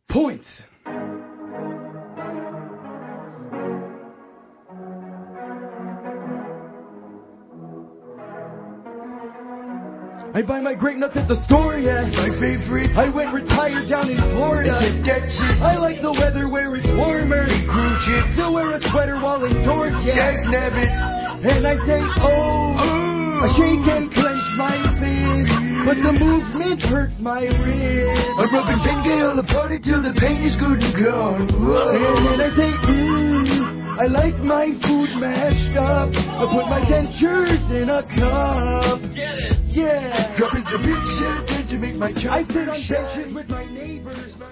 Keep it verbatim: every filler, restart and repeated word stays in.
Points. I buy my grape nuts at the store, yeah. My favorite. I went retired down in Florida. It's that shit. I like the weather where it's warmer. Big cruise ship. Still wear a sweater while indoors, yeah. Dag nabbit. And I say, oh, Oh. I shake and clench my fist, but the movement hurts my wrist. I'm rubbing Bengay on the party till the pain is good and gone. Whoa. And then I say, mmm, I like my food mashed up. I put my dentures in a cup. Get it. Yeah. Dropping the big shit to make my I chopper sit on shine. benches with my neighbors.